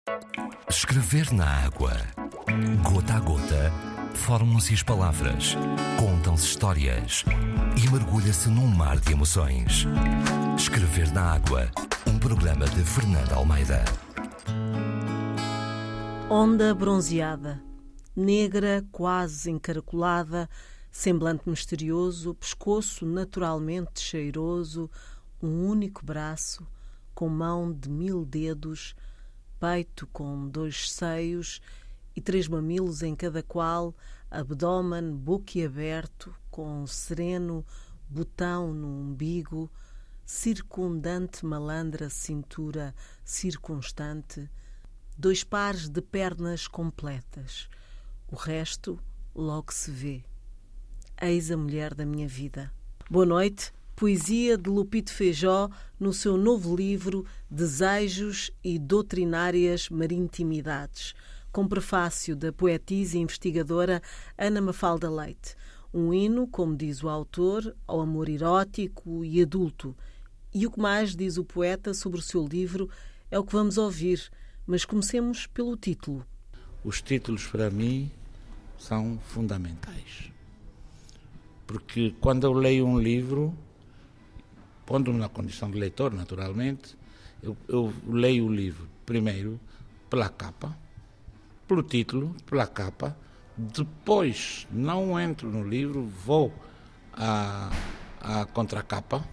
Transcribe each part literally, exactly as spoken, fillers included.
Escrever na água. Gota a gota, formam-se as palavras, contam-se histórias e mergulha-se num mar de emoções. Escrever na água, um programa de Fernanda Almeida. Onda bronzeada, negra, quase encaracolada, semblante misterioso, pescoço naturalmente cheiroso, um único braço, com mão de mil dedos, peito com dois seios e três mamilos em cada qual, abdômen boquiaberto, com sereno botão no umbigo, circundante malandra cintura circunstante, dois pares de pernas completas. O resto logo se vê. Eis a mulher da minha vida. Boa noite. Poesia de Lupito Feijó no seu novo livro Desejos e Doutrinárias Marintimidades, com prefácio da poetisa e investigadora Ana Mafalda Leite. Um hino, como diz o autor, ao amor erótico e adulto. E o que mais diz o poeta sobre o seu livro é o que vamos ouvir, mas comecemos pelo título. Os títulos, para mim, são fundamentais. Porque quando eu leio um livro, pondo-me na condição de leitor, naturalmente, eu, eu leio o livro primeiro pela capa, pelo título, pela capa, depois não entro no livro, vou à, à contracapa,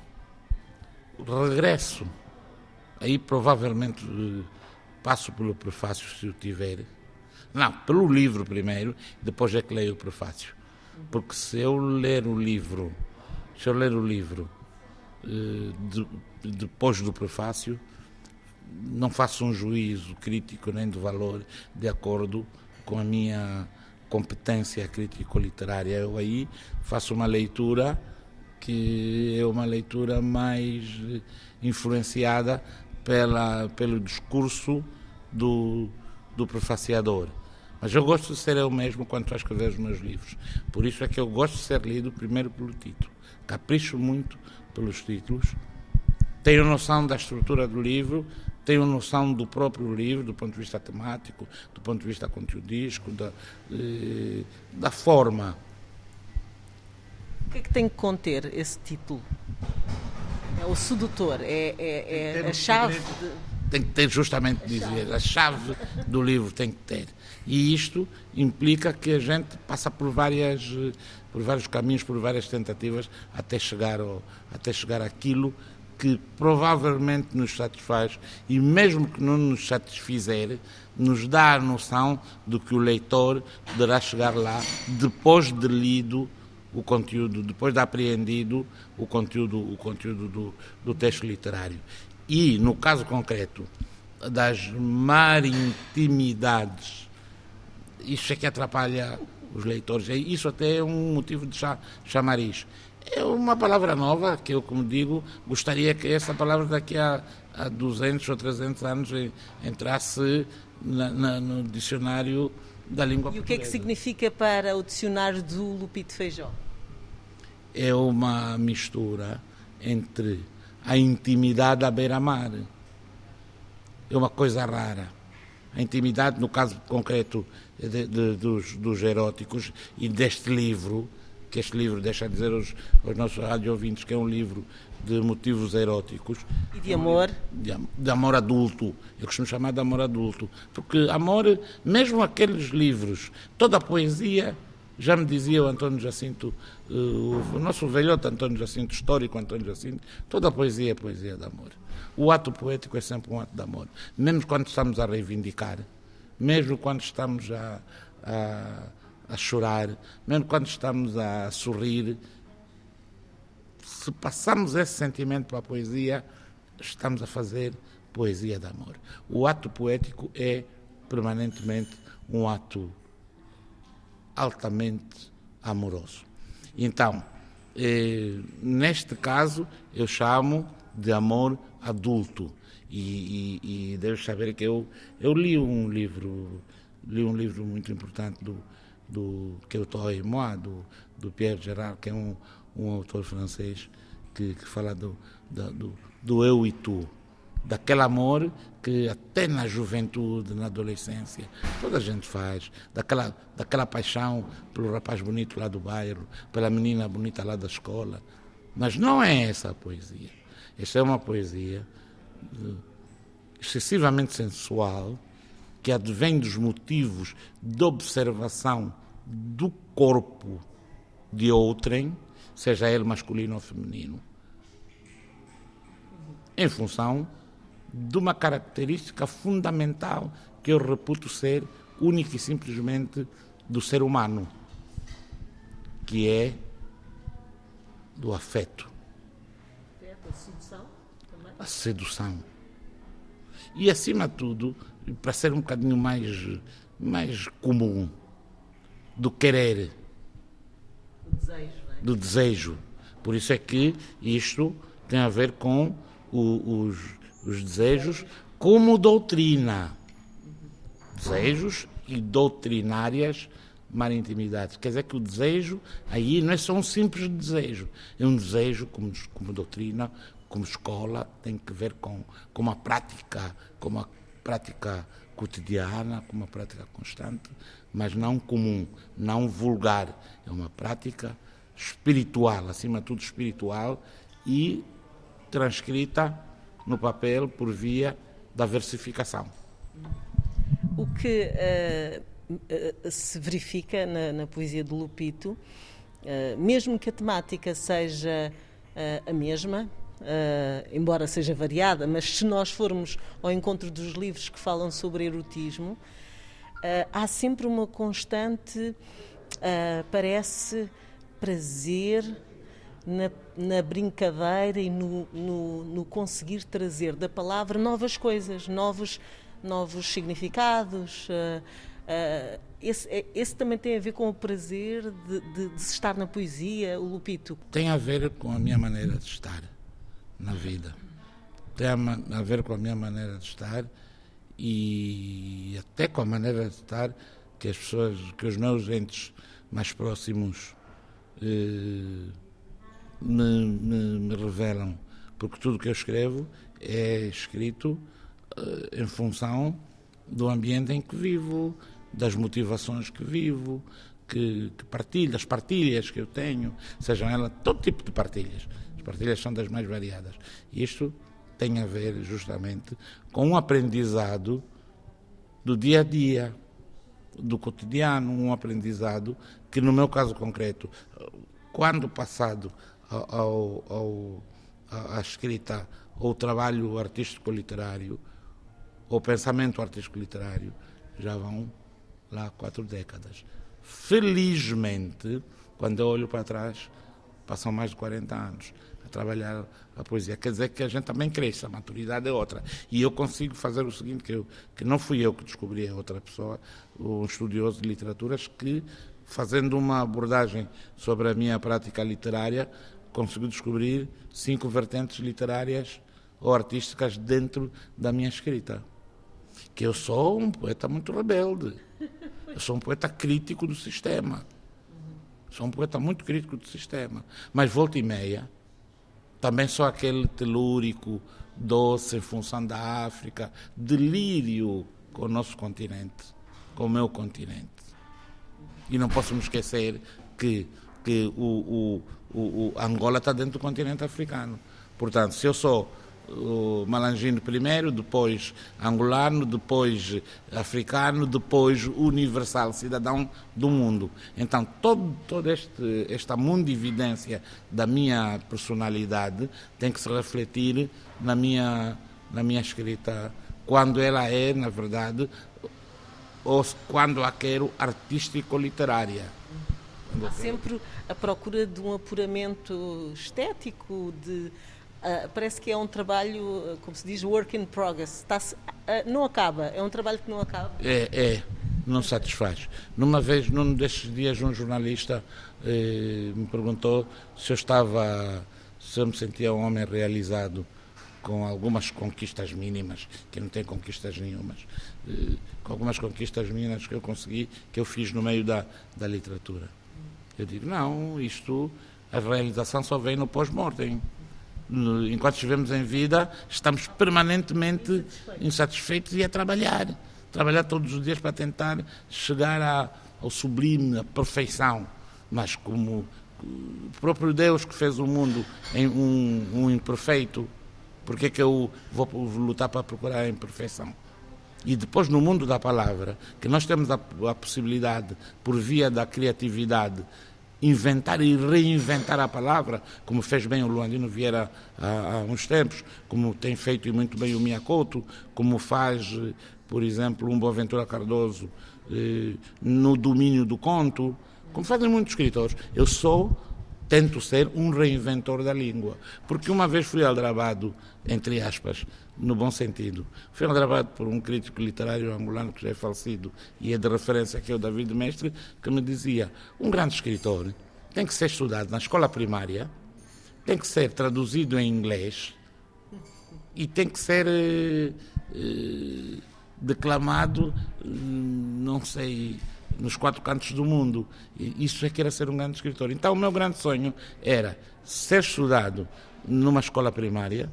regresso, aí provavelmente passo pelo prefácio se o tiver, não, pelo livro primeiro, depois é que leio o prefácio, porque se eu ler o livro, se eu ler o livro De, depois do prefácio, não faço um juízo crítico nem de valor de acordo com a minha competência crítico-literária. Eu aí faço uma leitura que é uma leitura mais influenciada pela, pelo discurso do, do prefaciador. Mas eu gosto de ser eu mesmo quando estou a escrever os meus livros. Por isso é que eu gosto de ser lido primeiro pelo título. Capricho muito pelos títulos, tenho noção da estrutura do livro, tenho noção do próprio livro, do ponto de vista temático, do ponto de vista conteudístico, da, eh, da forma. O que é que tem que conter esse título? É o sedutor, é, é, é a chave... De... Tem que ter, justamente, a dizer, chave. a chave do livro tem que ter. E isto implica que a gente passa por várias... por vários caminhos, por várias tentativas, até chegar, ao, até chegar àquilo que provavelmente nos satisfaz e mesmo que não nos satisfizer, nos dá a noção de que o leitor poderá chegar lá depois de lido o conteúdo, depois de apreendido o conteúdo, o conteúdo do, do texto literário. E, no caso concreto das marintimidades, isso é que atrapalha os leitores. Isso até é um motivo de chamariz. É uma palavra nova que eu, como digo, gostaria que essa palavra daqui a, a duzentos ou trezentos anos entrasse na, na, no dicionário da língua portuguesa. E o que é que significa para o dicionário do Lupito Feijó? É uma mistura entre a intimidade à beira-mar. É uma coisa rara. A intimidade, no caso concreto de, de, dos, dos eróticos e deste livro, que este livro deixa a dizer aos, aos nossos rádio-ouvintes que é um livro de motivos eróticos. E de amor? De, de amor adulto. Eu costumo chamar de amor adulto. Porque amor, mesmo aqueles livros, toda a poesia, já me dizia o António Jacinto, uh, o nosso velhote António Jacinto, histórico António Jacinto, toda a poesia é poesia de amor. O ato poético é sempre um ato de amor, mesmo quando estamos a reivindicar, mesmo quando estamos a, a, a chorar, mesmo quando estamos a sorrir. Se passamos esse sentimento para a poesia, estamos a fazer poesia de amor. O ato poético é permanentemente um ato altamente amoroso. Então, eh, neste caso, eu chamo de amor adulto. E, e, e deves saber que eu, eu li um livro, li um livro muito importante do, do que é o Toi et Moi, do, do Pierre Gerard, que é um, um autor francês que, que fala do, do, do eu e tu. daquele amor que até na juventude, na adolescência, toda a gente faz, daquela, daquela paixão pelo rapaz bonito lá do bairro, pela menina bonita lá da escola. Mas não é essa a poesia. Esta é uma poesia excessivamente sensual, que advém dos motivos de observação do corpo de outrem, seja ele masculino ou feminino, em função de uma característica fundamental que eu reputo ser única e simplesmente do ser humano, que é do afeto. A sedução também? A sedução. E, acima de tudo, para ser um bocadinho mais, mais comum, do querer. Do desejo, não é? Do desejo. Por isso é que isto tem a ver com o, os, os desejos como doutrina. Desejos e doutrinárias marintimidades. Quer dizer que o desejo aí não é só um simples desejo, é um desejo como, como doutrina, como escola, tem que ver com, com uma prática, com uma prática cotidiana, com uma prática constante, mas não comum, não vulgar. É uma prática espiritual, acima de tudo espiritual, e transcrita no papel por via da versificação. O que uh, uh, se verifica na, na poesia do Lupito, uh, mesmo que a temática seja uh, a mesma, Uh, embora seja variada, mas se nós formos ao encontro dos livros que falam sobre erotismo, uh, há sempre uma constante, uh, parece, prazer na, na brincadeira e no, no, no conseguir trazer da palavra novas coisas, novos, novos significados. Uh, uh, esse, esse também tem a ver com o prazer de, de, de se estar na poesia, o Lupito? Tem a ver com a minha maneira de estar na vida. Tem a ver com a minha maneira de estar e até com a maneira de estar que as pessoas, que os meus entes mais próximos eh, me, me, me revelam, porque tudo o que eu escrevo é escrito eh, em função do ambiente em que vivo, das motivações que vivo, que, que partilho, das partilhas que eu tenho, sejam elas todo tipo de partilhas. As partilhas são das mais variadas. Isto tem a ver justamente com um aprendizado do dia a dia, do cotidiano, um aprendizado que, no meu caso concreto, quando passado ao, ao, à escrita ou trabalho artístico-literário, ou pensamento artístico-literário, já vão lá quatro décadas. Felizmente, quando eu olho para trás, passam mais de quarenta anos a trabalhar a poesia. Quer dizer que a gente também cresce, a maturidade é outra. E eu consigo fazer o seguinte, que, eu, que não fui eu que descobri, é outra pessoa, um estudioso de literaturas, que, fazendo uma abordagem sobre a minha prática literária, conseguiu descobrir cinco vertentes literárias ou artísticas dentro da minha escrita. Que eu sou um poeta muito rebelde. Eu sou um poeta crítico do sistema. Sou um poeta muito crítico do sistema. Mas, volta e meia, também sou aquele telúrico, doce, em função da África, delírio com o nosso continente, com o meu continente. E não posso me esquecer que, que o, o, o, o Angola está dentro do continente africano. Portanto, se eu sou o malangino primeiro, depois angolano, depois africano, depois universal, cidadão do mundo. Então, todo, toda este, esta mundividência da minha personalidade tem que se refletir na minha, na minha escrita, quando ela é, na verdade, ou quando a quero artístico-literária. Há sempre a procura de um apuramento estético, de... Uh, parece que é um trabalho, uh, como se diz, work in progress. Está-se, uh, não acaba, é um trabalho que não acaba. É, é, não satisfaz. Numa vez, num destes dias, um jornalista eh, me perguntou se eu estava, se eu me sentia um homem realizado com algumas conquistas mínimas, que não tem conquistas nenhumas, eh, com algumas conquistas mínimas que eu consegui, que eu fiz no meio da, da literatura. Eu digo, não, isto, a realização só vem no pós-mortem. enquanto estivemos em vida, estamos permanentemente insatisfeitos e a trabalhar. Trabalhar todos os dias para tentar chegar a, ao sublime, à perfeição. Mas como o próprio Deus que fez o mundo em um, um imperfeito, por que é que eu vou lutar para procurar a imperfeição? E depois, no mundo da palavra, que nós temos a, a possibilidade, por via da criatividade, inventar e reinventar a palavra, como fez bem o Luandino Vieira há, há uns tempos, como tem feito e muito bem o Miyakoto, como faz, por exemplo, um Boaventura Cardoso eh, no domínio do conto, como fazem muitos escritores. Eu sou, tento ser um reinventor da língua, porque uma vez fui aldrabado, entre aspas, no bom sentido. Fui aldrabado por um crítico literário angolano que já é falecido e é de referência que é o David Mestre, que me dizia: um grande escritor tem que ser estudado na escola primária, tem que ser traduzido em inglês e tem que ser eh, eh, declamado, eh, não sei, nos quatro cantos do mundo. E isso é que era ser um grande escritor. Então o meu grande sonho era ser estudado numa escola primária,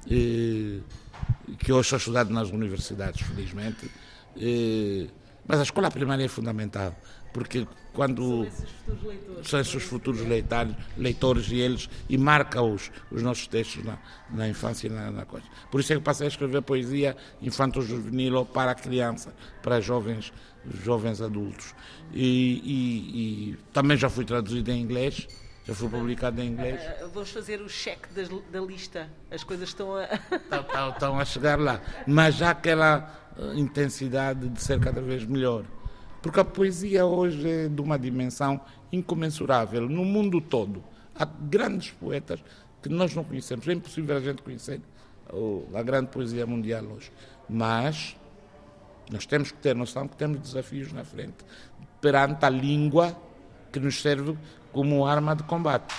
eh, que hoje sou estudado nas universidades, felizmente, eh, mas a escola primária é fundamental, porque quando são esses futuros leitores, leitores e eles, e marca-os os nossos textos na, na infância e na, na coisa. Por isso é que passei a escrever poesia infanto-juvenil ou para a criança, para jovens, jovens adultos. E, e, e também já fui traduzido em inglês. Já foi publicado em inglês. Uh, vamos fazer o cheque das, da lista. As coisas estão a... estão, estão, estão a chegar lá. Mas já aquela uh, intensidade de ser cada vez melhor. Porque a poesia hoje é de uma dimensão incomensurável. No mundo todo, há grandes poetas que nós não conhecemos. É impossível a gente conhecer oh, a grande poesia mundial hoje. Mas nós temos que ter noção que temos desafios na frente perante a língua que nos serve como arma de combate.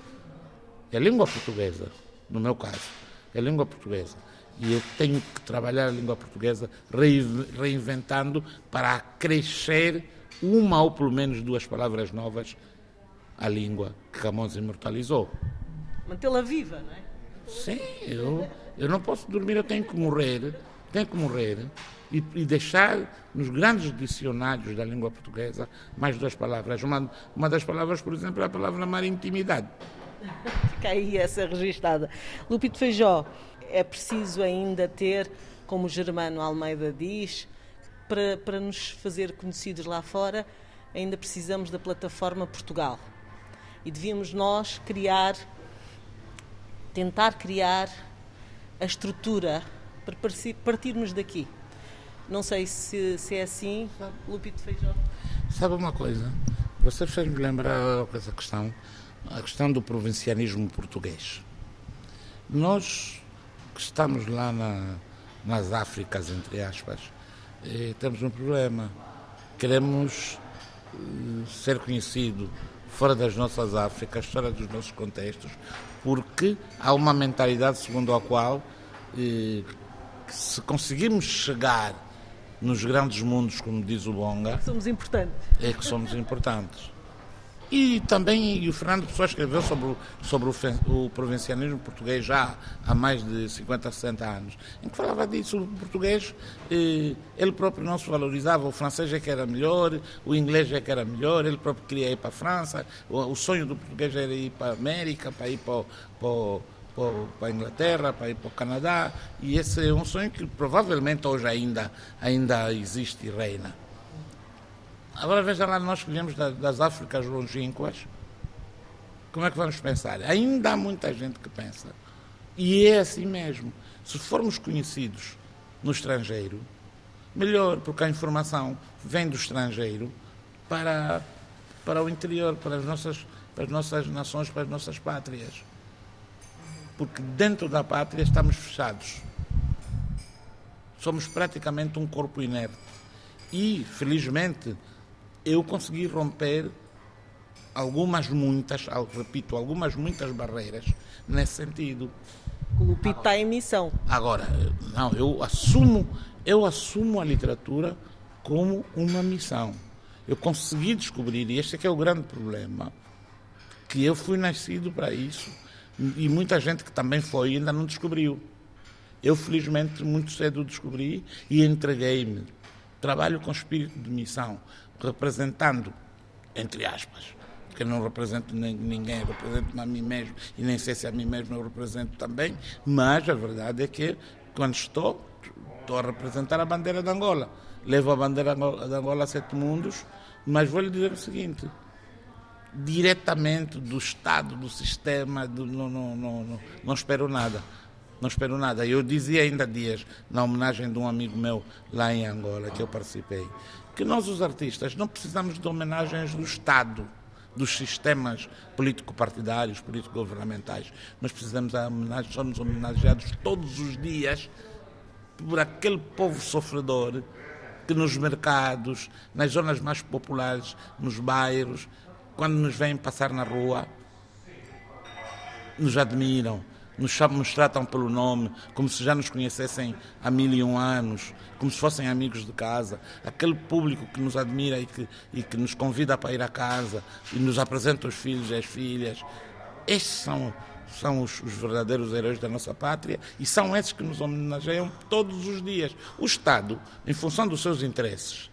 É a língua portuguesa, no meu caso, é a língua portuguesa. E eu tenho que trabalhar a língua portuguesa reinventando para acrescer uma ou pelo menos duas palavras novas à língua que Camões imortalizou. Mantê-la viva, não é? Sim, eu, eu não posso dormir, eu tenho que morrer, tenho que morrer e, e deixar nos grandes dicionários da língua portuguesa mais duas palavras. Uma, uma das palavras, por exemplo, é a palavra marintimidade. Fica aí essa registada. Lupito Feijó, é preciso ainda ter, como o Germano Almeida diz, para, para nos fazer conhecidos lá fora, ainda precisamos da plataforma Portugal. E devíamos nós criar, tentar criar a estrutura para partirmos daqui. Não sei se, se é assim, Lupito Feijó. Sabe uma coisa? Você fez-me lembrar essa questão, a questão do provincianismo português. Nós que estamos lá na, nas Áfricas, entre aspas, eh, temos um problema. Queremos eh, ser conhecido fora das nossas Áfricas, fora dos nossos contextos, porque há uma mentalidade segundo a qual eh, que se conseguirmos chegar nos grandes mundos, como diz o Bonga, somos importantes. É que somos importantes. E também e o Fernando Pessoa escreveu sobre, o, sobre o, o provincianismo português já há mais de cinquenta, sessenta anos, em que falava disso. O português, eh, ele próprio não se valorizava, o francês é que era melhor, o inglês é que era melhor, ele próprio queria ir para a França, o, o sonho do português era ir para a América, para ir para, para, para a Inglaterra, para ir para o Canadá, e esse é um sonho que provavelmente hoje ainda, ainda existe e reina. Agora veja lá, nós que viemos das Áfricas longínquas, como é que vamos pensar? Ainda há muita gente que pensa. E é assim mesmo. Se formos conhecidos no estrangeiro, melhor, porque a informação vem do estrangeiro para, para o interior, para as, nossas, para as nossas nações, para as nossas pátrias. Porque dentro da pátria estamos fechados. Somos praticamente um corpo inerte. E, felizmente, eu consegui romper algumas, muitas, repito, algumas, muitas barreiras nesse sentido. O Lupito está em missão. Agora, não, eu assumo, eu assumo a literatura como uma missão. Eu consegui descobrir, e este é que é o grande problema, que eu fui nascido para isso, E muita gente que também foi ainda não descobriu. Eu, felizmente, muito cedo descobri e entreguei-me. Trabalho com espírito de missão, representando, entre aspas, porque eu não represento ninguém, represento-me a mim mesmo, e nem sei se a mim mesmo eu represento também, mas a verdade é que, quando estou, estou a representar a bandeira de Angola. Levo a bandeira de Angola a sete mundos, mas vou lhe dizer o seguinte: diretamente do Estado, do sistema, do, não, não, não, não, não espero nada. Não espero nada. Eu dizia ainda há dias, na homenagem de um amigo meu lá em Angola, que eu participei, que nós, os artistas, não precisamos de homenagens do Estado, dos sistemas político-partidários, político-governamentais. Nós precisamos de homenagens, somos homenageados todos os dias por aquele povo sofredor que nos mercados, nas zonas mais populares, nos bairros, quando nos vêm passar na rua, nos admiram, nos, chamam, nos tratam pelo nome, como se já nos conhecessem há mil e um anos, como se fossem amigos de casa. Aquele público que nos admira e que, e que nos convida para ir à casa e nos apresenta os filhos e as filhas. Estes são, são os, os verdadeiros heróis da nossa pátria e são esses que nos homenageiam todos os dias. O Estado, em função dos seus interesses,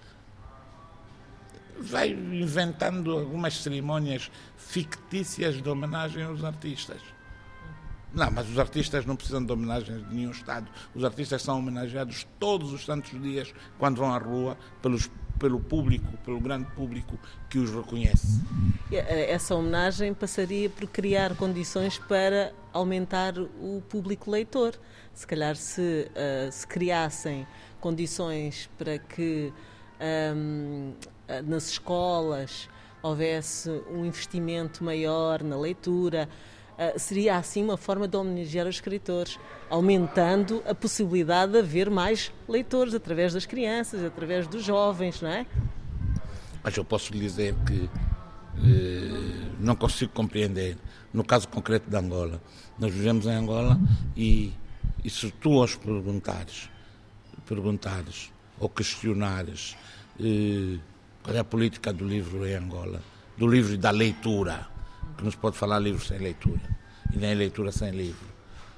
vai inventando algumas cerimónias fictícias de homenagem aos artistas. Não, mas os artistas não precisam de homenagens de nenhum Estado. Os artistas são homenageados todos os santos dias, quando vão à rua, pelos, pelo público, pelo grande público que os reconhece. Essa homenagem passaria por criar condições para aumentar o público leitor. Se calhar se, uh, se criassem condições para que um, nas escolas houvesse um investimento maior na leitura, Uh, seria assim uma forma de homenagear os escritores, aumentando a possibilidade de haver mais leitores através das crianças, através dos jovens, não é? Mas eu posso lhe dizer que eh, não consigo compreender, no caso concreto de Angola. Nós vivemos em Angola e, e se tu aos perguntares, perguntares ou questionares eh, qual é a política do livro em Angola, do livro e da leitura, que nos pode falar livro sem leitura e nem leitura sem livro.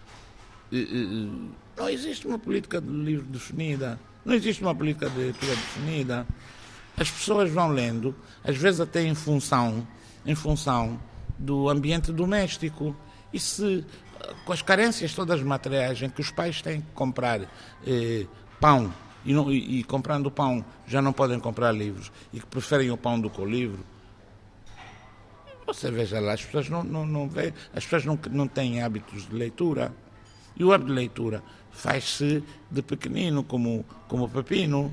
Não existe uma política de livro definida, não existe uma política de leitura definida. As pessoas vão lendo, às vezes até em função, em função do ambiente doméstico. E se, com as carências todas materiais em que os pais têm que comprar eh, pão e, não, e, e comprando pão já não podem comprar livros e que preferem o pão do que o livro, você veja lá, as pessoas não, não, não, vê, as pessoas não, não têm hábitos de leitura. E o hábito de leitura faz-se de pequenino, como, como o pepino.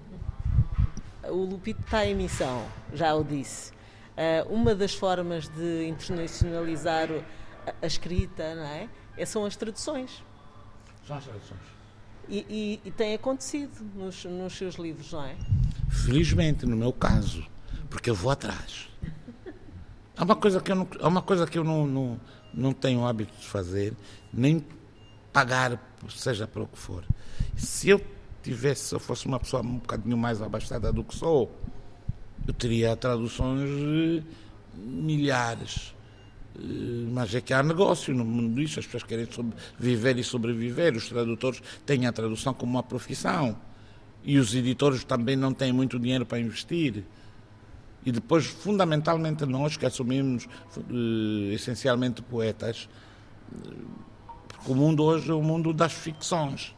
O Lupito está em missão, já o disse. Uh, uma das formas de internacionalizar a, a escrita, não é? São as traduções. São as traduções. E, e, e tem acontecido nos, nos seus livros, não é? Felizmente, no meu caso, porque eu vou atrás. Há uma coisa que eu não, há uma coisa que eu não, não, não tenho o hábito de fazer, nem pagar, seja para o que for. Se eu tivesse, se eu fosse uma pessoa um bocadinho mais abastada do que sou, eu teria traduções de milhares. Mas é que há negócio no mundo disso, as pessoas querem viver e sobreviver, os tradutores têm a tradução como uma profissão e os editores também não têm muito dinheiro para investir. E depois, fundamentalmente, nós que assumimos uh, essencialmente poetas, porque o mundo hoje é o mundo das ficções.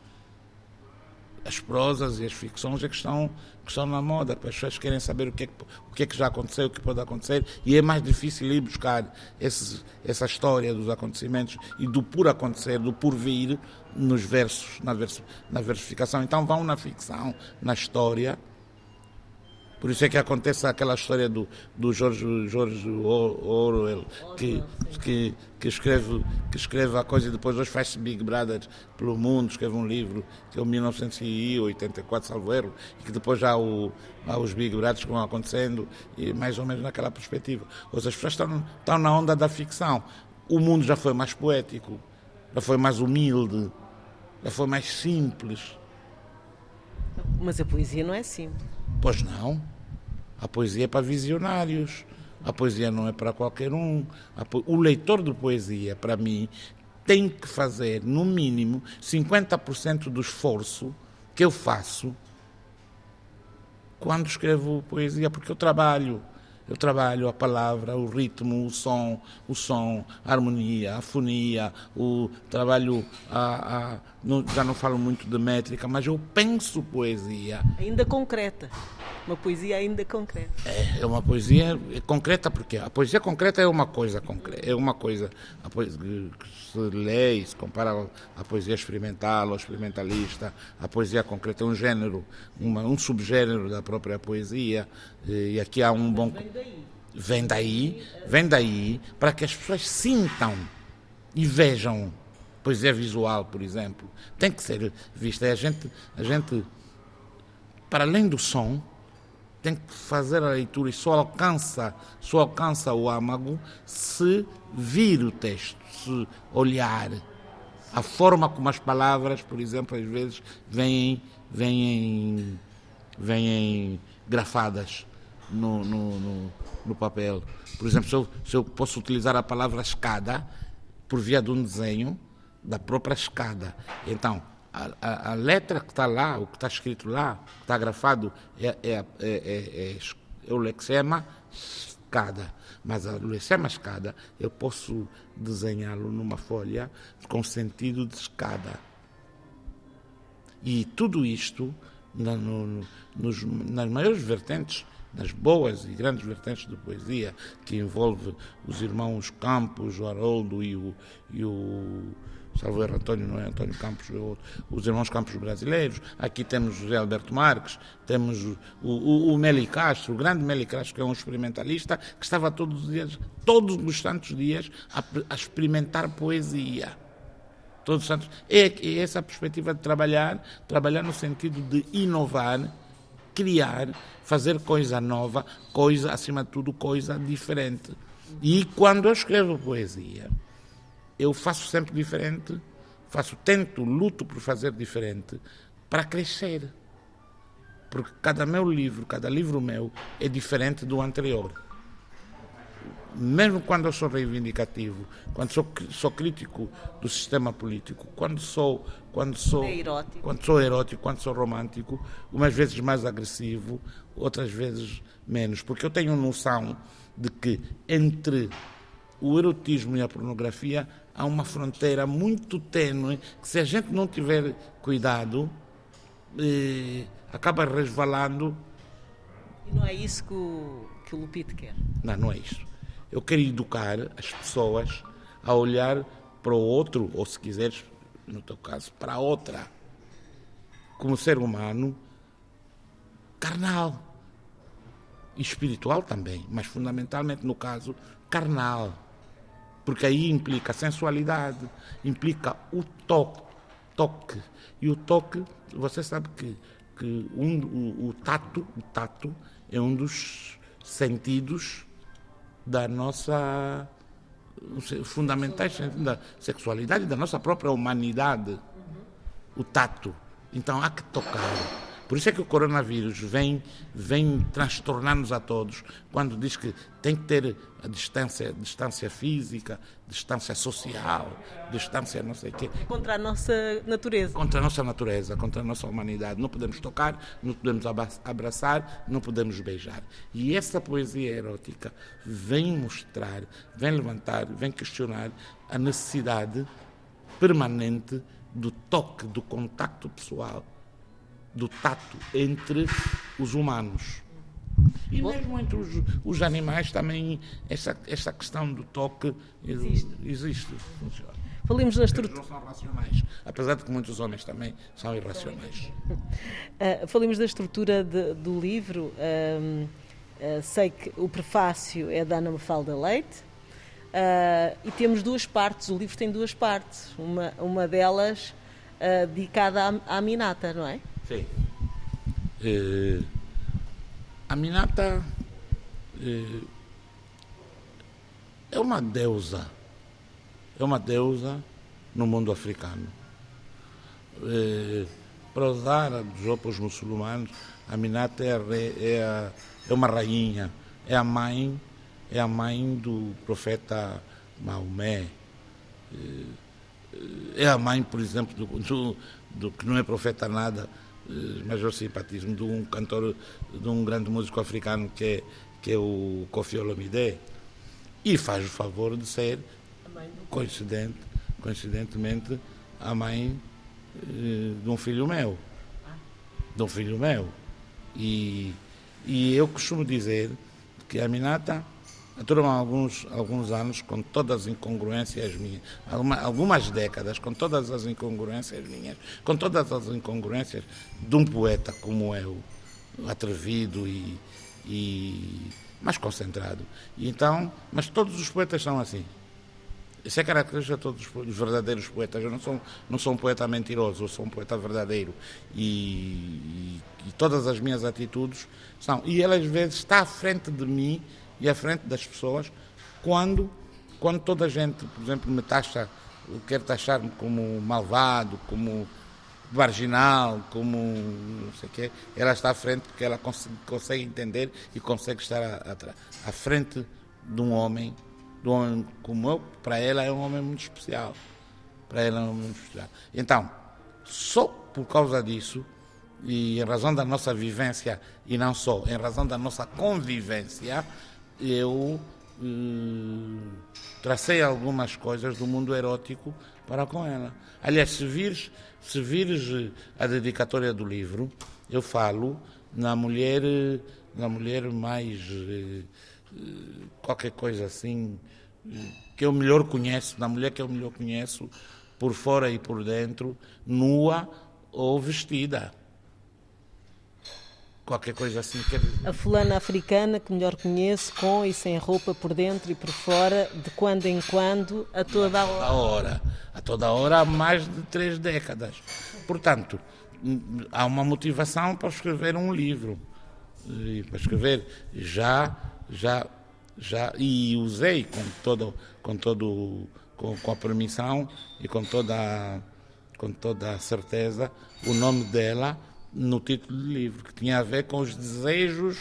As prosas e as ficções é que estão, que estão na moda, porque as pessoas querem saber o que, é que, o que é que já aconteceu, o que pode acontecer, e é mais difícil ir buscar esse, essa história dos acontecimentos e do por acontecer, do por vir, nos versos, na, vers, na versificação. Então vão na ficção, na história. Por isso é que acontece aquela história do, do George, George Orwell, que, que, que, escreve, que escreve a coisa e depois hoje faz-se Big Brother pelo mundo, escreve um livro, que é o mil novecentos e oitenta e quatro, salvo erro, e que depois já há, o, há os Big Brothers que vão acontecendo, e mais ou menos naquela perspectiva. Ou seja, as pessoas estão, estão na onda da ficção. O mundo já foi mais poético, já foi mais humilde, já foi mais simples. Mas a poesia não é simples. Pois não. A poesia é para visionários. A poesia não é para qualquer um. Po... O leitor de poesia, para mim, tem que fazer, no mínimo, cinquenta por cento do esforço que eu faço quando escrevo poesia, porque eu trabalho. Eu trabalho a palavra, o ritmo, o som, o som, a harmonia, a fonia, o trabalho, a, a, não, já não falo muito de métrica, mas eu penso poesia. Ainda concreta, uma poesia ainda concreta. É, é uma poesia concreta, porque a poesia concreta é uma coisa concreta, é uma coisa a poesia, que se lê e se compara à poesia experimental ou experimentalista. A poesia concreta é um gênero, uma, um subgênero da própria poesia, e aqui há um bom... Vem daí, vem daí, para que as pessoas sintam e vejam. Poesia visual, por exemplo, tem que ser vista. A gente, a gente, para além do som, tem que fazer a leitura e só alcança, só alcança o âmago se vir o texto, se olhar. A forma como as palavras, por exemplo, às vezes vêm, vêm, vêm grafadas no, no, no, no papel. Por exemplo, se eu, se eu posso utilizar a palavra escada por via de um desenho da própria escada. Então, a, a, a letra que está lá, o que está escrito lá, que está grafado, é, é, é, é, é o lexema escada. Mas a lexema escada, eu posso desenhá-lo numa folha com sentido de escada. E tudo isto, na, no, nos, nas maiores vertentes, nas boas e grandes vertentes de poesia, que envolve os irmãos Campos, o Haroldo e o, e o salvo erro, António, não é António Campos, é outro, os irmãos Campos brasileiros. Aqui temos José Alberto Marques, temos o, o, o Meli Castro, o grande Meli Castro, que é um experimentalista, que estava todos os dias, todos os santos dias, a, a experimentar poesia. Todos os santos. É, é essa a perspectiva de trabalhar, trabalhar no sentido de inovar, criar, fazer coisa nova, coisa, acima de tudo, coisa diferente. E quando eu escrevo poesia, eu faço sempre diferente, faço, tento, luto por fazer diferente, para crescer. Porque cada meu livro, cada livro meu, é diferente do anterior. Mesmo quando eu sou reivindicativo, quando sou, sou crítico do sistema político, quando sou, quando sou, é erótico. quando sou erótico, quando sou romântico, umas vezes mais agressivo, outras vezes menos, porque eu tenho noção de que entre o erotismo e a pornografia há uma fronteira muito tênue que, se a gente não tiver cuidado, eh, acaba resvalando. E não é isso que o, que o Lupito quer? Não, não é isso. Eu quero educar as pessoas a olhar para o outro, ou se quiseres, no teu caso, para a outra, como ser humano carnal e espiritual também, mas fundamentalmente no caso carnal, porque aí implica sensualidade, implica o toque, toque. E o toque, você sabe que, que um, o, o tato, o tato é um dos sentidos da nossa fundamentais da sexualidade, da nossa própria humanidade, o tato. Então há que tocar. Por isso é que o coronavírus vem, vem transtornar-nos a todos quando diz que tem que ter a distância, distância física, distância social, distância não sei o quê. Contra a nossa natureza. Contra a nossa natureza, contra a nossa humanidade. Não podemos tocar, não podemos abraçar, não podemos beijar. E essa poesia erótica vem mostrar, vem levantar, vem questionar a necessidade permanente do toque, do contacto pessoal, do tato entre os humanos. E mesmo entre os, os animais também essa, essa questão do toque existe, existe funciona. Falemos da estrutura. Eles não são racionais, apesar de que muitos homens também são irracionais. Uh, falemos da estrutura de, do livro. Uh, uh, sei que o prefácio é da Ana Mafalda Leite uh, e temos duas partes. O livro tem duas partes. Uma, uma delas uh, dedicada à, à Minata, não é? Sim. Eh, a Minata eh, é uma deusa, é uma deusa no mundo africano. Eh, para os árabes ou para os muçulmanos, a Minata é, a, é, a, é uma rainha, é a mãe, é a mãe do profeta Maomé, é a mãe, por exemplo, do, do, do que não é profeta nada, mas eu simpatismo, de um cantor, de um grande músico africano que é, que é o Koffi Olomide, e faz o favor de ser, coincidente, coincidentemente, a mãe eh, de um filho meu, de um filho meu. E, e eu costumo dizer que a Aminata durou alguns, alguns anos com todas as incongruências minhas, alguma, algumas décadas com todas as incongruências minhas, com todas as incongruências de um poeta como eu, atrevido e, e mais concentrado. E então, mas todos os poetas são assim. Isso é característica de todos os verdadeiros poetas. Eu não sou, não sou um poeta mentiroso, eu sou um poeta verdadeiro. E, e, e todas as minhas atitudes são. E ele às vezes está à frente de mim e à frente das pessoas quando, quando toda a gente, por exemplo, me taxa, quer taxar-me como malvado, como marginal, como não sei o quê. Ela está à frente porque ela consegue, consegue entender e consegue estar à, à, à frente de um homem. Do homem como eu, para ela é um homem muito especial. Para ela é um homem muito especial. Então, só por causa disso, e em razão da nossa vivência, e não só, em razão da nossa convivência, eu eh, tracei algumas coisas do mundo erótico para com ela. Aliás, se vires, se vires a dedicatória do livro, eu falo na mulher, na mulher mais... Eh, qualquer coisa assim que eu melhor conheço, na mulher que eu melhor conheço, por fora e por dentro, nua ou vestida. Qualquer coisa assim. Quer dizer. A fulana africana que melhor conheço, com e sem roupa por dentro e por fora, de quando em quando, a toda a hora. A hora. A toda hora há mais de três décadas. Portanto, há uma motivação para escrever um livro. E para escrever já... já já e usei com todo com todo com, com a permissão e com toda com toda a certeza o nome dela no título do livro, que tinha a ver com os desejos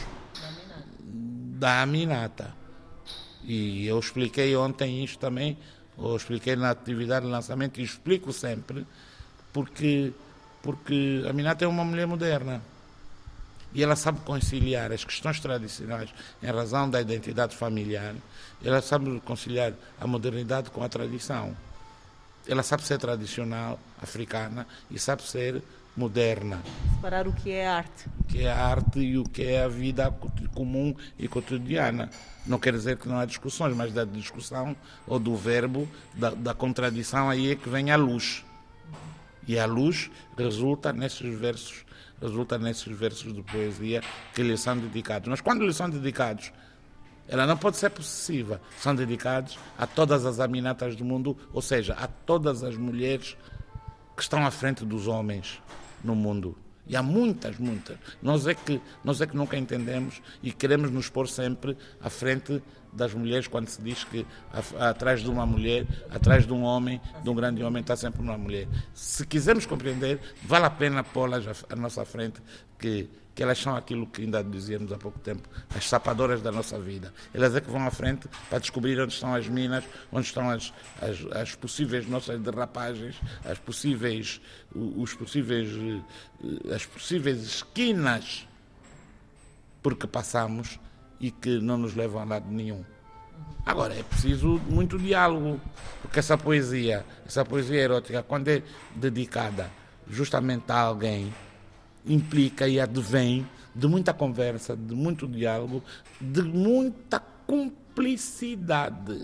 da Aminata. E eu expliquei ontem isto também, ou expliquei na atividade de lançamento, e explico sempre, porque porque a Aminata é uma mulher moderna. E ela sabe conciliar as questões tradicionais em razão da identidade familiar. Ela sabe conciliar a modernidade com a tradição. Ela sabe ser tradicional, africana, e sabe ser moderna. Separar o que é arte. O que é a arte e o que é a vida comum e cotidiana. Não quer dizer que não há discussões, mas da discussão ou do verbo, da, da contradição, aí é que vem a luz. E a luz resulta nesses versos resulta nesses versos de poesia que lhe são dedicados. Mas quando lhe são dedicados, ela não pode ser possessiva. São dedicados a todas as Aminatas do mundo, ou seja, a todas as mulheres que estão à frente dos homens no mundo. E há muitas, muitas. Nós é que, nós é que nunca entendemos e queremos nos pôr sempre à frente das mulheres quando se diz que a, a, atrás de uma mulher, atrás de um homem, de um grande homem, está sempre uma mulher. Se quisermos compreender, vale a pena pô-las à, à nossa frente, que, que elas são aquilo que ainda dizíamos há pouco tempo, as sapadoras da nossa vida. Elas é que vão à frente para descobrir onde estão as minas, onde estão as, as, as possíveis nossas derrapagens, as possíveis, os possíveis, as possíveis esquinas por que passamos e que não nos levam a lado nenhum. Agora, é preciso muito diálogo, porque essa poesia, essa poesia erótica, quando é dedicada justamente a alguém, implica e advém de muita conversa, de muito diálogo, de muita cumplicidade.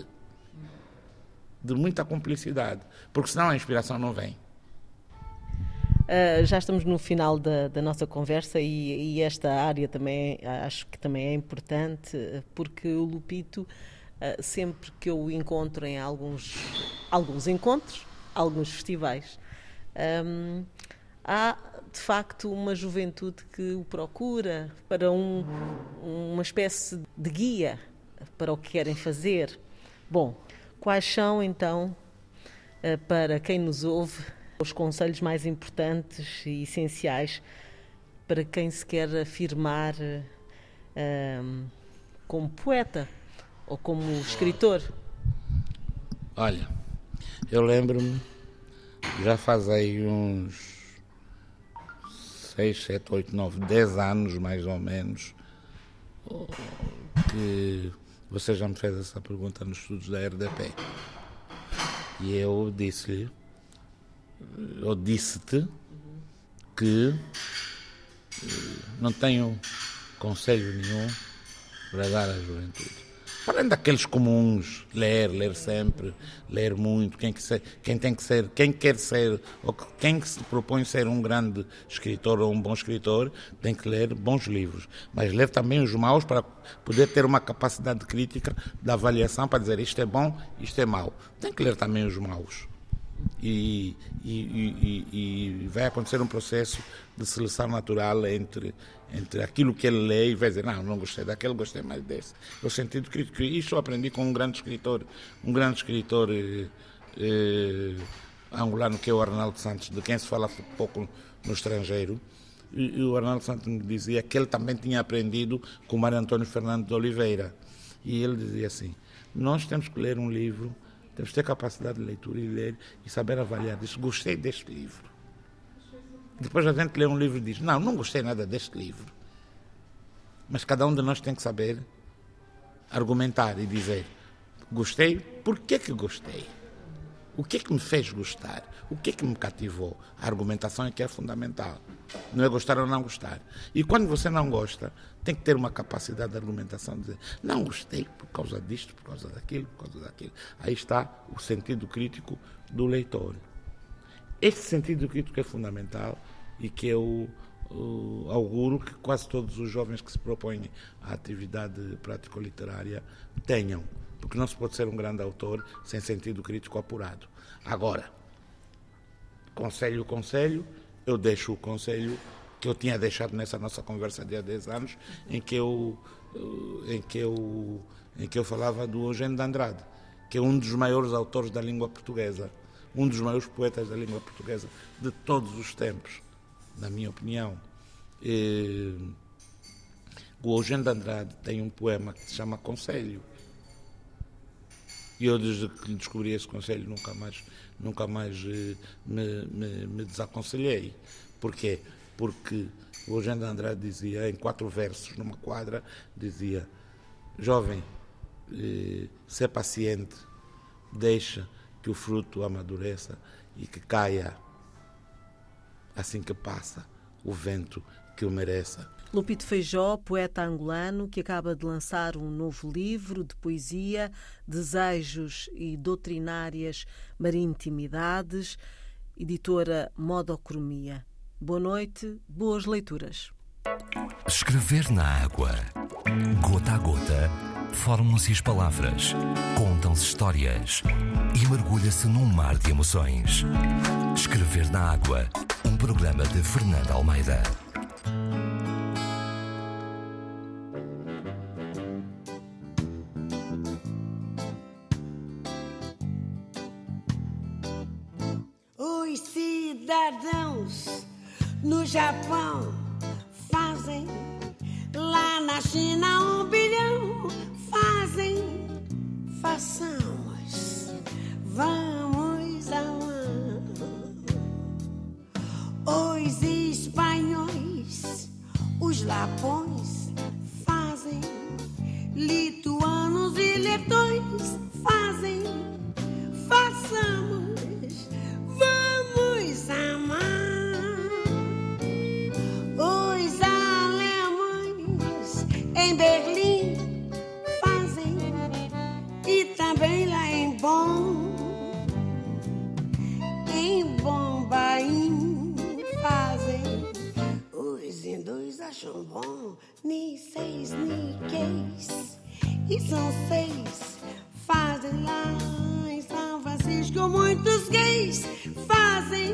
De muita cumplicidade, porque senão a inspiração não vem. Uh, já estamos no final da, da nossa conversa e, e esta área também acho que também é importante, porque o Lupito, uh, sempre que eu o encontro em alguns, alguns encontros, alguns festivais, um, há de facto uma juventude que o procura para um, uma espécie de guia para o que querem fazer. Bom, quais são então, uh, para quem nos ouve, os conselhos mais importantes e essenciais para quem se quer afirmar um, como poeta ou como escritor? Olha, eu lembro-me, já faz aí uns seis, sete, oito, nove, dez anos, mais ou menos, que você já me fez essa pergunta nos estudos da R D P. E eu disse-lhe, eu disse-te que não tenho conselho nenhum para dar à juventude. Além daqueles comuns, ler, ler sempre, ler muito, quem, que ser, quem tem que ser, quem quer ser, ou quem que se propõe ser um grande escritor ou um bom escritor, tem que ler bons livros. Mas ler também os maus para poder ter uma capacidade crítica de avaliação para dizer isto é bom, isto é mau. Tem que ler também os maus. E, e, e, e vai acontecer um processo de seleção natural entre, entre aquilo que ele lê e vai dizer, não, não gostei daquele, gostei mais desse. O sentido crítico, isso eu aprendi com um grande escritor, um grande escritor eh, eh, angolano, que é o Arnaldo Santos, de quem se fala pouco no estrangeiro. E, e o Arnaldo Santos me dizia que ele também tinha aprendido com o Mário Antônio Fernando de Oliveira. E ele dizia assim, nós temos que ler um livro, temos que ter capacidade de leitura e ler e saber avaliar. Diz, gostei deste livro. Depois a gente lê um livro e diz, não, não gostei nada deste livro. Mas cada um de nós tem que saber argumentar e dizer, gostei, por que que gostei? O que é que me fez gostar? O que é que me cativou? A argumentação é que é fundamental. Não é gostar ou não gostar. E quando você não gosta, tem que ter uma capacidade de argumentação, de dizer, não gostei por causa disto, por causa daquilo, por causa daquilo. Aí está o sentido crítico do leitor. Esse sentido crítico é fundamental e que eu uh, auguro que quase todos os jovens que se propõem à atividade prático-literária tenham. Porque não se pode ser um grande autor sem sentido crítico apurado. Agora, conselho, conselho, eu deixo o conselho que eu tinha deixado nessa nossa conversa de há dez anos, em que eu, em que eu, em que eu falava do Eugênio de Andrade, que é um dos maiores autores da língua portuguesa, um dos maiores poetas da língua portuguesa de todos os tempos, na minha opinião. E, o Eugênio de Andrade tem um poema que se chama Conselho. E eu, desde que descobri esse conselho, nunca mais, nunca mais eh, me, me, me desaconselhei. Porquê? Porque o Eugênio de Andrade dizia, em quatro versos, numa quadra, dizia, jovem, eh, ser paciente, deixa que o fruto amadureça e que caia, assim que passa, o vento que o mereça. Lupito Feijó, poeta angolano, que acaba de lançar um novo livro de poesia, Desejos e Doutrinárias Marintimidades, editora Modocromia. Boa noite, boas leituras. Escrever na água. Gota a gota, formam-se as palavras, contam-se histórias e mergulha-se num mar de emoções. Escrever na água, um programa de Fernanda Almeida. Os cidadãos no Japão fazem, lá na China um bilhão fazem, façamos, vamos amar. Os espanhóis, os lapões fazem, lituanos e letões fazem, façamos, vamos amar. Os alemães em Berlim fazem, e também lá em Bonn, em Bombaim fazem. Os hindus acham bom, ni seis, ni queis, e são seis, fazem lá em São Francisco. Muitos gays fazem,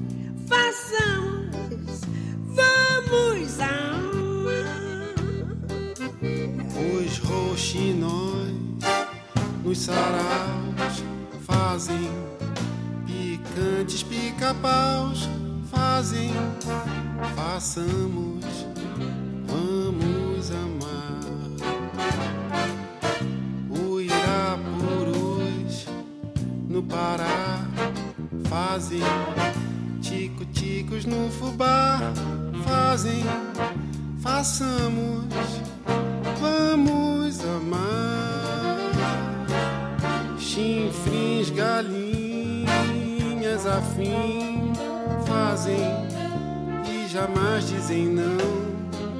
façamos, vamos amar. Os roxinóis nos saraus fazem, picantes pica-paus fazem, façamos, vamos amar. fazem tico-ticos no fubá, fazem, façamos, vamos amar. Chinfrins, galinhas afim, fazem e jamais dizem não.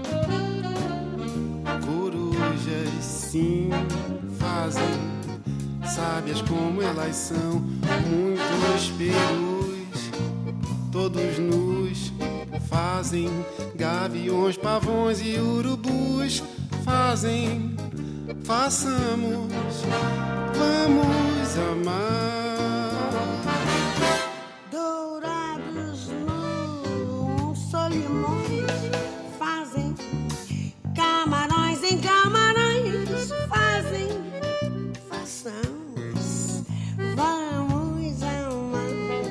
Corujas sim, fazem, sábias como elas são. Muitos perus, todos nus, fazem. Gaviões, pavões e urubus, fazem, façamos, vamos amar. Dourados no solimões, fazem. Camarões em camarões, fazem, façamos, vamos amar.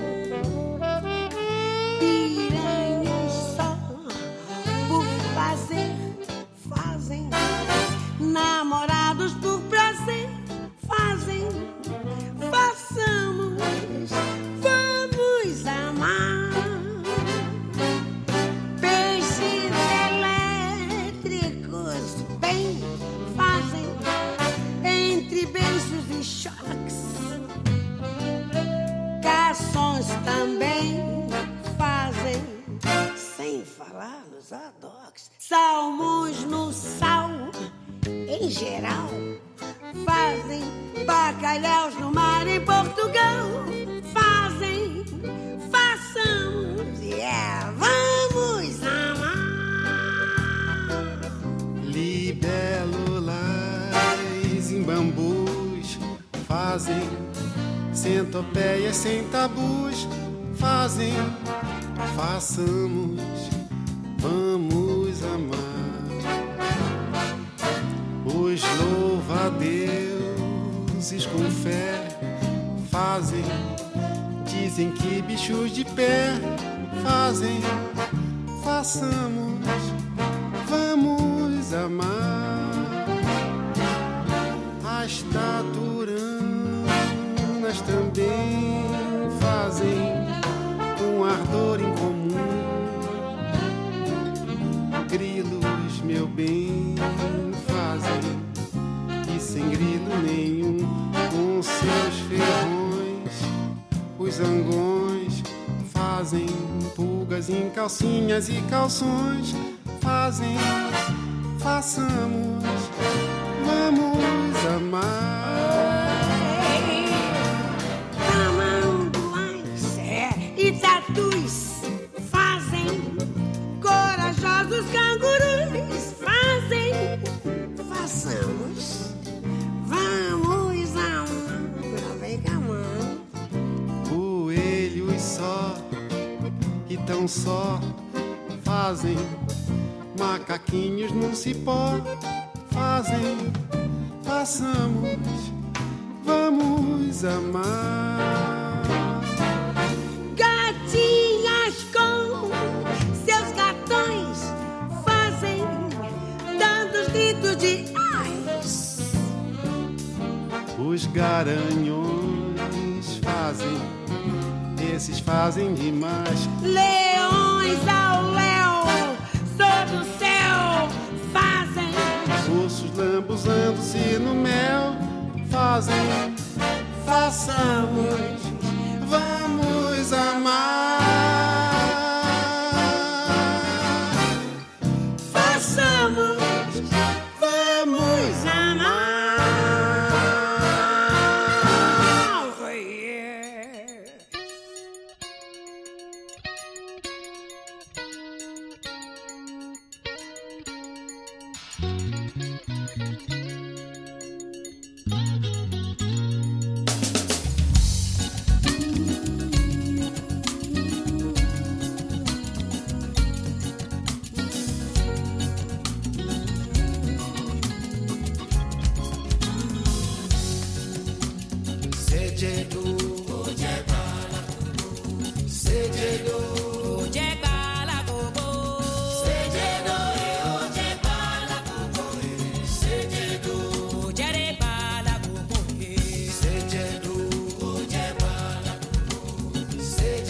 Piranhas só por fazer, fazem. Namorados por prazer, fazem, façamos, vamos amar. Peixes elétricos bem fazem, entre beijos e choques. Garçons também fazem, sem falar nos adoques. Salmões no sal, em geral, fazem. Bacalhaus no mar em Portugal, fazem, façamos, yeah, vamos amar. Libélulas em bambus, fazem. Centopeias sem tabus, fazem, façamos, vamos amar. Os louva-deuses com fé fazem, dizem que bichos de pé fazem, façamos, vamos amar. As taturanas também fazem um ardor em comum. Grilos, meu bem, fazem, e sem grilo nenhum, com seus ferrões, os zangões fazem. Pulgas em calcinhas e calções, fazem, façamos, vamos amar. Tamanduás e tatus fazem. Corajosos cangurus fazem, façamos, vamos amar. Vem cá, mano. Coelhos só e tão só fazem. Macaquinhos num cipó fazem, façamos, vamos amar. Gatinhas com seus gatões fazem, dando os gritos de ais. Os garanhões fazem, esses fazem demais. Leões ao léu, sob o céu, fazem. Ursos lambuzando-se no mel fazem, façamos, vamos amar. Façamos, vamos amar. Say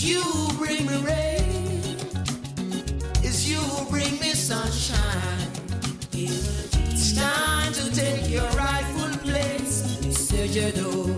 you who bring me rain. It's you who bring me sunshine. It's time to take your rightful place. Sejedo.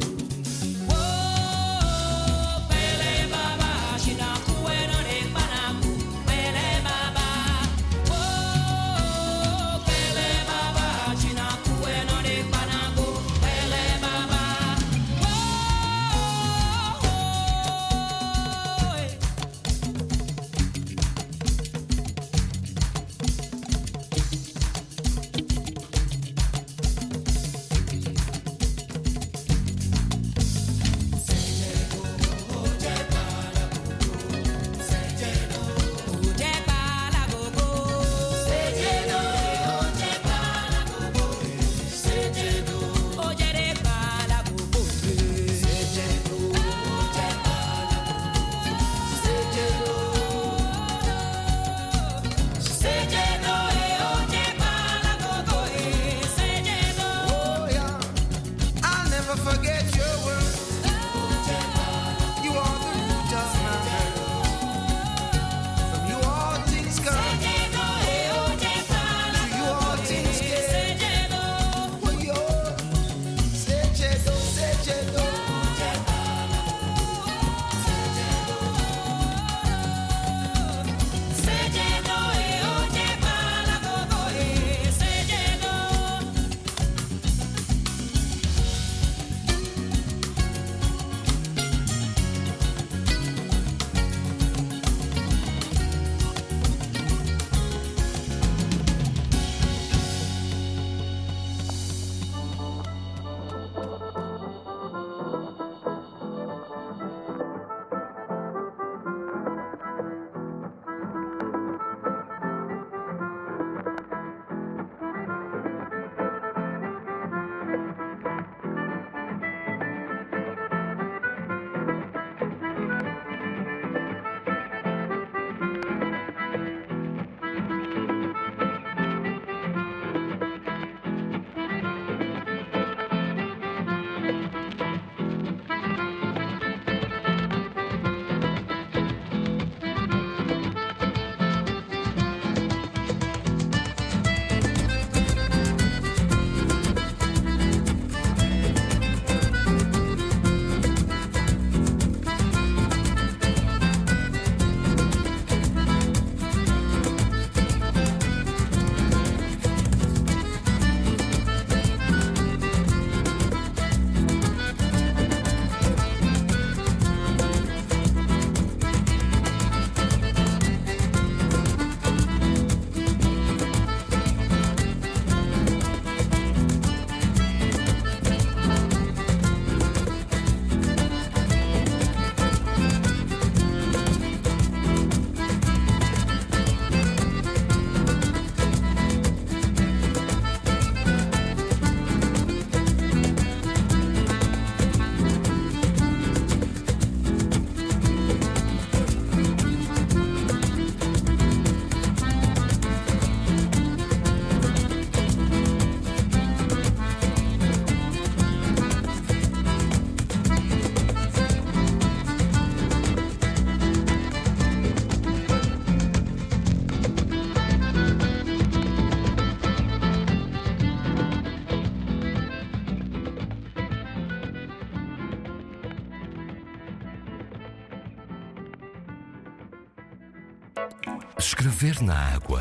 Escrever na água.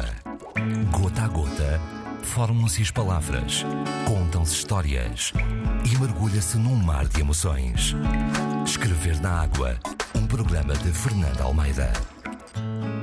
Gota a gota, formam-se as palavras, contam-se histórias e mergulha-se num mar de emoções. Escrever na água, um programa de Fernanda Almeida.